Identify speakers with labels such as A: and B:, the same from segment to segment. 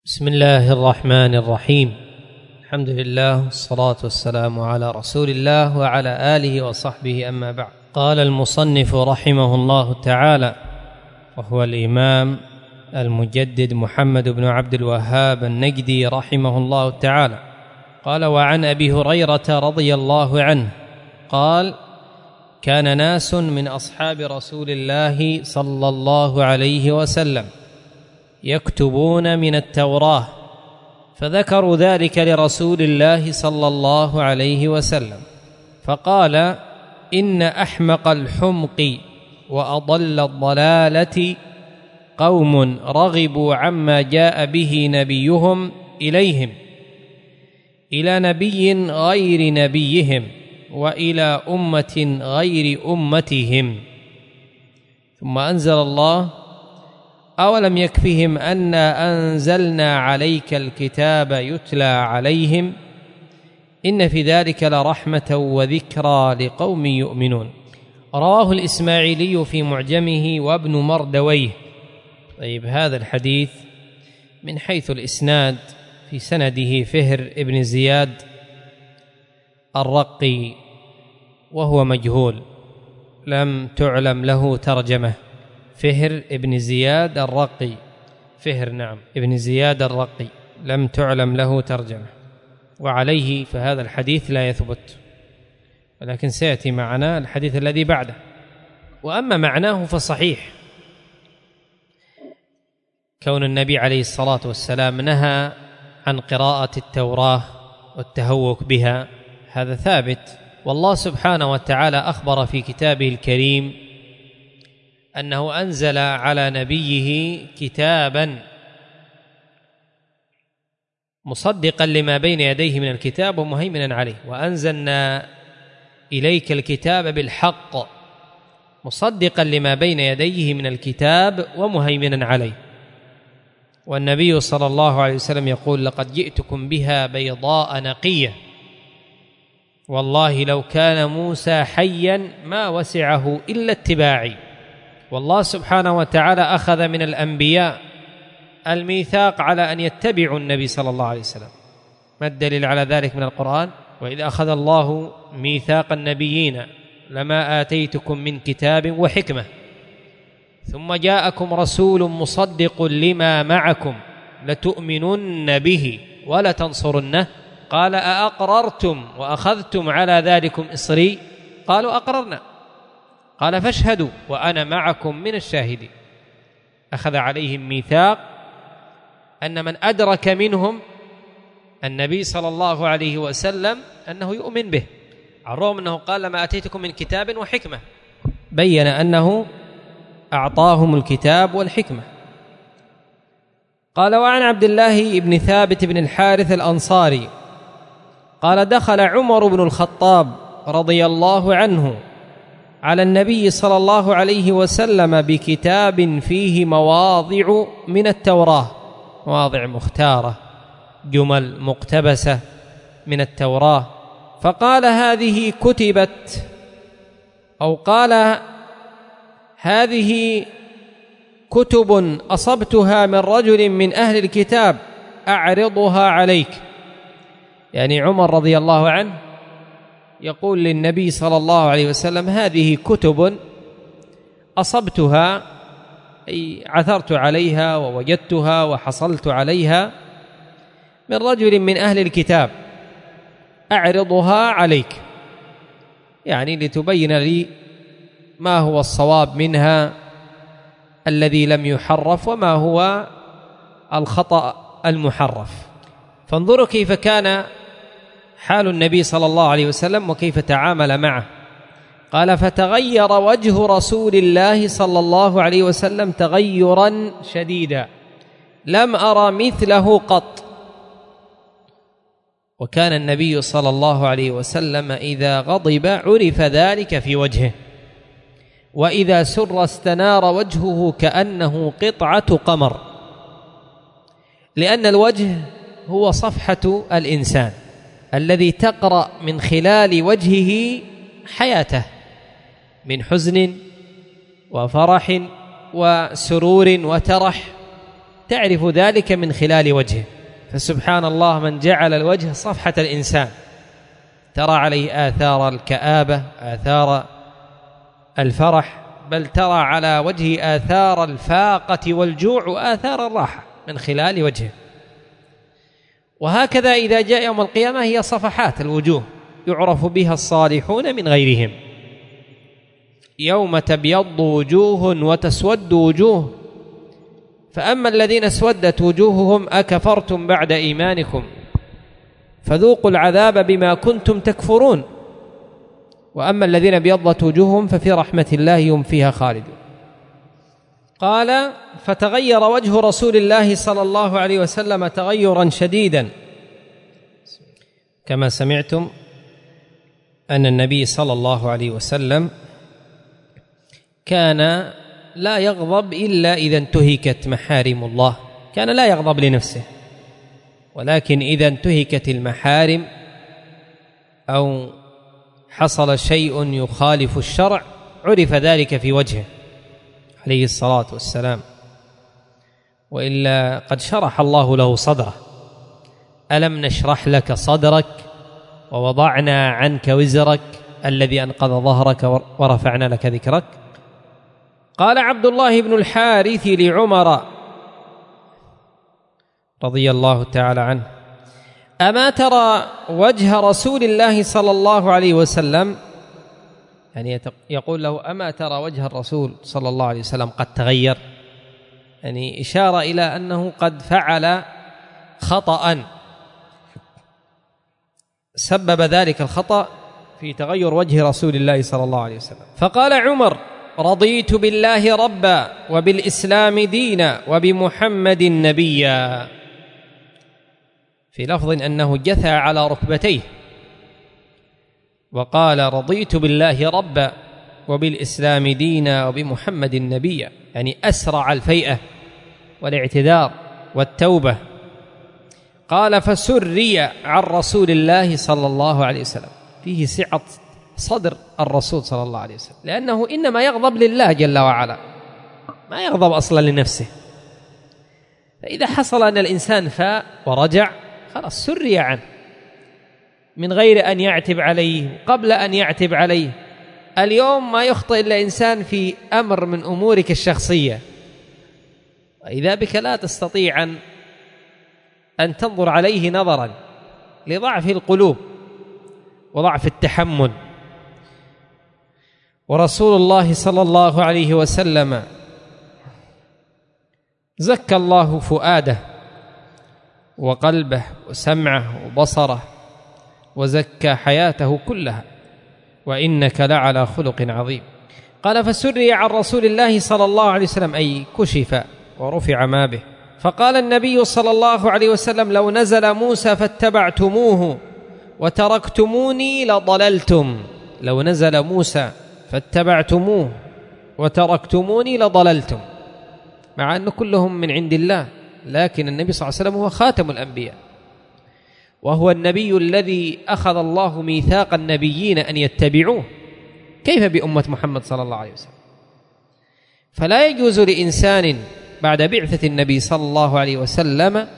A: بسم الله الرحمن الرحيم. الحمد لله والصلاة والسلام على رسول الله وعلى آله وصحبه، أما بعد. قال المصنف رحمه الله تعالى، وهو الإمام المجدد محمد بن عبد الوهاب النجدي رحمه الله تعالى، قال: وعن أبي هريرة رضي الله عنه قال: كان ناس من أصحاب رسول الله صلى الله عليه وسلم يكتبون من التوراة، فذكروا ذلك لرسول الله صلى الله عليه وسلم، فقال: إن أحمق الحمق وأضل الضلالة قوم رغبوا عما جاء به نبيهم إليهم إلى نبي غير نبيهم وإلى أمة غير أمتهم. ثم أنزل الله: أولم يكفهم أنا أنزلنا عليك الكتاب يتلى عليهم إن في ذلك لرحمة وذكرى لقوم يؤمنون. رواه الإسماعيلي في معجمه وابن مردويه. طيب، هذا الحديث من حيث الإسناد في سنده فهر ابن زياد الرقي، وهو مجهول، لم تعلم له ترجمة. فهر ابن زياد الرقي، ابن زياد الرقي، لم تعلم له ترجمة، وعليه فهذا الحديث لا يثبت، ولكن سيأتي معنا الحديث الذي بعده. وأما معناه فصحيح، كون النبي عليه الصلاة والسلام نهى عن قراءة التوراة والتهوك بها، هذا ثابت. والله سبحانه وتعالى أخبر في كتابه الكريم أنه أنزل على نبيه كتابا مصدقا لما بين يديه من الكتاب ومهيمنا عليه، وأنزلنا إليك الكتاب بالحق مصدقا لما بين يديه من الكتاب ومهيمنا عليه. والنبي صلى الله عليه وسلم يقول: لقد جئتكم بها بيضاء نقية، والله لو كان موسى حيا ما وسعه إلا اتباعي. والله سبحانه وتعالى أخذ من الأنبياء الميثاق على أن يتبعوا النبي صلى الله عليه وسلم. ما الدليل على ذلك من القرآن؟ وإذا أخذ الله ميثاق النبيين لما آتيتكم من كتاب وحكمة ثم جاءكم رسول مصدق لما معكم لتؤمنن به ولتنصرنه، قال: أأقررتم وأخذتم على ذلكم إصري؟ قالوا: أقررنا. قال: فاشهدوا وأنا معكم من الشاهدين. أخذ عليهم ميثاق أن من أدرك منهم النبي صلى الله عليه وسلم أنه يؤمن به، على الرغم أنه قال: لما أتيتكم من كتاب وحكمة، بين أنه أعطاهم الكتاب والحكمة. قال: وعن عبد الله بن ثابت بن الحارث الأنصاري قال: دخل عمر بن الخطاب رضي الله عنه على النبي صلى الله عليه وسلم بكتاب فيه مواضع من التوراة، مواضع مختارة، جمل مقتبسة من التوراة، فقال: هذه كتبت، أو قال: هذه كتب أصبتها من رجل من أهل الكتاب أعرضها عليك. يعني عمر رضي الله عنه يقول للنبي صلى الله عليه وسلم: هذه كتب أصبتها، أي عثرت عليها ووجدتها وحصلت عليها من رجل من أهل الكتاب أعرضها عليك، يعني لتبين لي ما هو الصواب منها الذي لم يحرف وما هو الخطأ المحرف. فانظروا كيف كان حال النبي صلى الله عليه وسلم وكيف تعامل معه. قال: فتغير وجه رسول الله صلى الله عليه وسلم تغيرا شديدا لم أرى مثله قط. وكان النبي صلى الله عليه وسلم إذا غضب عرف ذلك في وجهه، وإذا سر استنار وجهه كأنه قطعة قمر، لأن الوجه هو صفحة الإنسان الذي تقرأ من خلال وجهه حياته من حزن وفرح وسرور وترح تعرف ذلك من خلال وجهه. فسبحان الله من جعل الوجه صفحة الإنسان، ترى عليه آثار الكآبة، آثار الفرح، بل ترى على وجهه آثار الفاقة والجوع وآثار الراحة من خلال وجهه. وهكذا إذا جاء يوم القيامة هي صفحات الوجوه يعرف بها الصالحون من غيرهم. يوم تبيض وجوه وتسود وجوه، فأما الذين اسودت وجوههم أكفرتم بعد إيمانكم فذوقوا العذاب بما كنتم تكفرون، وأما الذين ابيضت وجوههم ففي رحمة الله هم فيها خالدون. قال فتغير وجه رسول الله صلى الله عليه وسلم تغيرا شديدا، كما سمعتم أن النبي صلى الله عليه وسلم كان لا يغضب إلا إذا انتهكت محارم الله، كان لا يغضب لنفسه، ولكن إذا انتهكت المحارم أو حصل شيء يخالف الشرع عرف ذلك في وجهه عليه الصلاة والسلام، وإلا قد شرح الله له صدره. ألم نشرح لك صدرك ووضعنا عنك وزرك الذي أنقض ظهرك ورفعنا لك ذكرك. قال عبد الله بن الحارث لعمر رضي الله تعالى عنه: أما ترى وجه رسول الله صلى الله عليه وسلم، يعني يقول له: أما ترى وجه الرسول صلى الله عليه وسلم قد تغير، يعني إشارة إلى أنه قد فعل خطأ سبب ذلك الخطأ في تغير وجه رسول الله صلى الله عليه وسلم. فقال عمر: رضيت بالله ربا وبالإسلام دينا وبمحمد نبيا، في لفظ أنه جثى على ركبتيه وقال: رضيت بالله ربا وبالإسلام دينا وبمحمد نبيا، يعني أسرع الفيئة والاعتذار والتوبة. قال: فسري عن رسول الله صلى الله عليه وسلم، فيه سعة صدر الرسول صلى الله عليه وسلم، لأنه إنما يغضب لله جل وعلا، ما يغضب أصلا لنفسه. فإذا حصل أن الإنسان فاء ورجع خلاص سري عنه من غير أن يعتب عليه قبل أن يعتب عليه. اليوم ما يخطئ إلا إنسان في أمر من أمورك الشخصية، وإذا بك لا تستطيع أن تنظر عليه نظرا لضعف القلوب وضعف التحمل. ورسول الله صلى الله عليه وسلم زكى الله فؤاده وقلبه وسمعه وبصره وزكى حياته كلها، وإنك لعلى خلق عظيم. قال: فسري عن رسول الله صلى الله عليه وسلم، أي كشف ورفع ما به. فقال النبي صلى الله عليه وسلم: لو نزل موسى فاتبعتموه وتركتموني لضللتم. لو نزل موسى فاتبعتموه وتركتموني لضللتم، مع أن كلهم من عند الله، لكن النبي صلى الله عليه وسلم هو خاتم الأنبياء، وهو النبي الذي أخذ الله ميثاق النبيين أن يتبعوه، كيف بأمة محمد صلى الله عليه وسلم؟ فلا يجوز لإنسان بعد بعثة النبي صلى الله عليه وسلم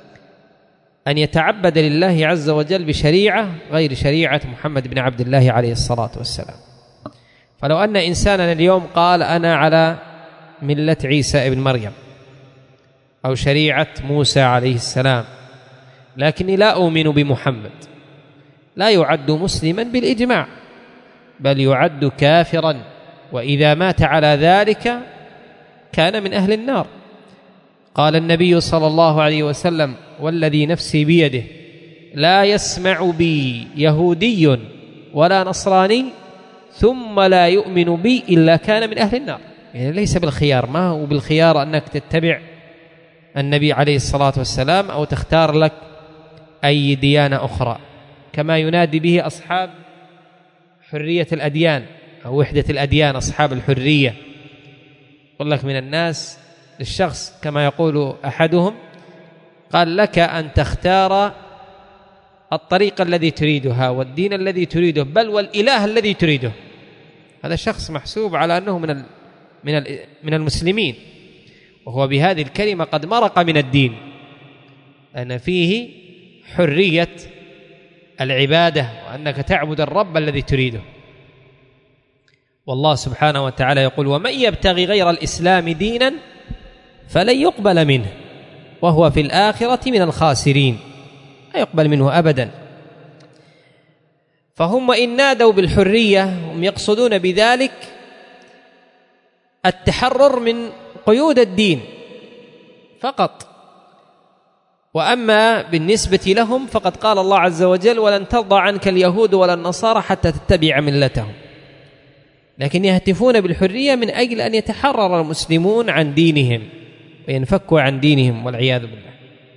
A: أن يتعبد لله عز وجل بشريعة غير شريعة محمد بن عبد الله عليه الصلاة والسلام. فلو أن إنسانا اليوم قال: أنا على ملة عيسى ابن مريم أو شريعة موسى عليه السلام، لكني لا أؤمن بمحمد، لا يعد مسلما بالإجماع، بل يعد كافرا، وإذا مات على ذلك كان من أهل النار. قال النبي صلى الله عليه وسلم: والذي نفسي بيده لا يسمع بي يهودي ولا نصراني ثم لا يؤمن بي إلا كان من أهل النار. يعني ليس بالخيار، ما هو بالخيار أنك تتبع النبي عليه الصلاة والسلام أو تختار لك أي ديانة أخرى، كما ينادي به أصحاب حرية الأديان أو وحدة الأديان، أصحاب الحرية. يقول لك من الناس للشخص كما يقول أحدهم، قال: لك أن تختار الطريق الذي تريدها والدين الذي تريده، بل والإله الذي تريده. هذا شخص محسوب على أنه من المسلمين، وهو بهذه الكلمة قد مرق من الدين، أن فيه حرية العبادة وأنك تعبد الرب الذي تريده. والله سبحانه وتعالى يقول: ومن يبتغي غير الإسلام دينا فلن يقبل منه وهو في الآخرة من الخاسرين، لا يقبل منه أبدا. فهم إن نادوا بالحرية هم يقصدون بذلك التحرر من قيود الدين فقط. وأما بالنسبة لهم فقد قال الله عز وجل: ولن ترضى عنك اليهود ولا النصارى حتى تتبع ملتهم. لكن يهتفون بالحرية من أجل أن يتحرر المسلمون عن دينهم وينفكوا عن دينهم والعياذ بالله.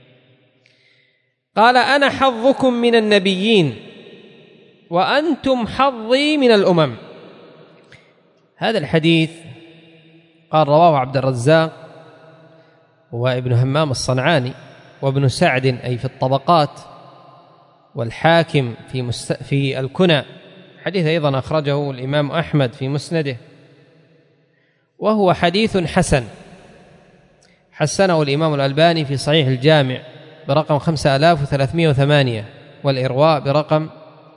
A: قال: أنا حظكم من النبيين وأنتم حظي من الأمم. هذا الحديث قال رواه عبد الرزاق وابن همام الصنعاني وابن سعد أي في الطبقات، والحاكم في الكنى. حديث أيضا أخرجه الإمام أحمد في مسنده، وهو حديث حسن، حسنه الإمام الألباني في صحيح الجامع برقم 5308 والإرواء برقم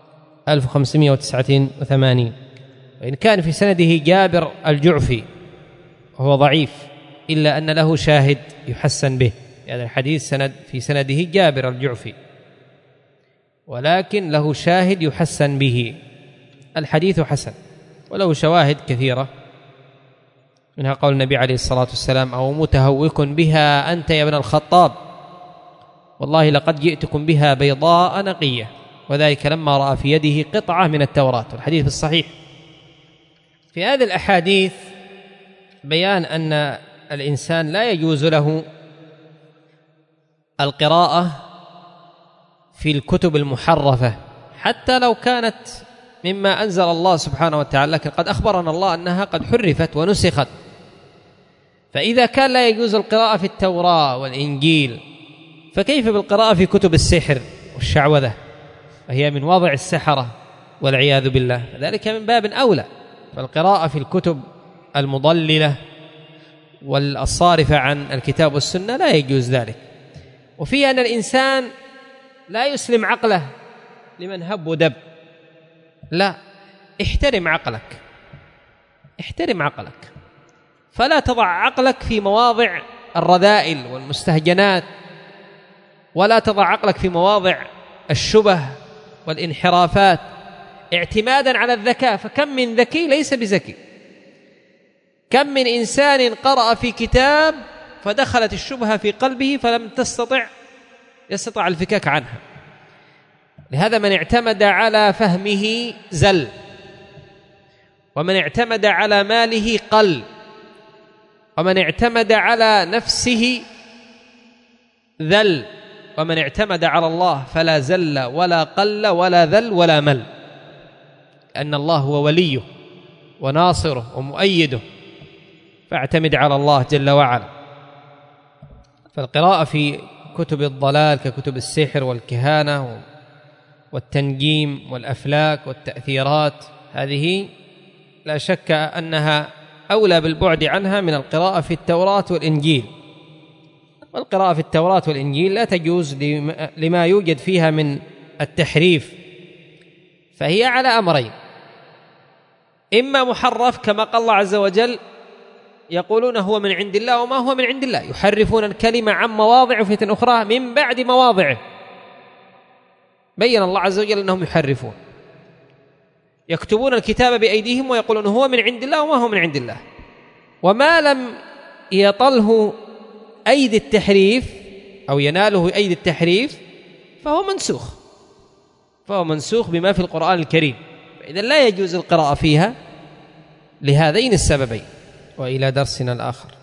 A: 1589. وإن كان في سنده جابر الجعفي وهو ضعيف، إلا أن له شاهد يحسن به. هذا الحديث في سنده جابر الجعفي، ولكن له شاهد يحسن به. الحديث حسن وله شواهد كثيرة، منها قول النبي عليه الصلاة والسلام: أو متهوك بها أنت يا ابن الخطاب، والله لقد جئتكم بها بيضاء نقية، وذلك لما رأى في يده قطعة من التوراة. والحديث الصحيح. في هذه الأحاديث بيان أن الإنسان لا يجوز له القراءة في الكتب المحرفة حتى لو كانت مما أنزل الله سبحانه وتعالى، لكن قد أخبرنا الله أنها قد حرفت ونسخت. فإذا كان لا يجوز القراءة في التوراة والإنجيل، فكيف بالقراءة في كتب السحر والشعوذة، وهي من وضع السحرة والعياذ بالله؟ ذلك من باب أولى. فالقراءة في الكتب المضللة والصارفة عن الكتاب والسنة لا يجوز ذلك. وفي أن الإنسان لا يسلم عقله لمن هب ودب، لا، احترم عقلك، احترم عقلك، فلا تضع عقلك في مواضع الرذائل والمستهجنات، ولا تضع عقلك في مواضع الشبه والانحرافات اعتمادا على الذكاء. فكم من ذكي ليس بذكي، كم من إنسان قرأ في كتاب فدخلت الشبهة في قلبه فلم يستطع الفكاك عنها. لهذا من اعتمد على فهمه زل، ومن اعتمد على ماله قل، ومن اعتمد على نفسه ذل، ومن اعتمد على الله فلا زل ولا قل ولا ذل ولا مل، لأن الله هو وليه وناصره ومؤيده، فاعتمد على الله جل وعلا. فالقراءة في كتب الضلال ككتب السحر والكهانة والتنجيم والأفلاك والتأثيرات، هذه لا شك أنها أولى بالبعد عنها من القراءة في التوراة والإنجيل. والقراءة في التوراة والإنجيل لا تجوز لما يوجد فيها من التحريف، فهي على أمرين: إما محرف كما قال الله عز وجل: يقولون هو من عند الله وما هو من عند الله، يحرفون الكلمة عن مواضع وفي أخرى من بعد مواضعه. بين الله عز وجل أنهم يحرفون، يكتبون الكتاب بأيديهم ويقولون هو من عند الله وما هو من عند الله. وما لم يطله أيدي التحريف أو يناله أيدي التحريف فهو منسوخ بما في القرآن الكريم. فإذا لا يجوز القراءة فيها لهذين السببين. وإلى درسنا الآخر.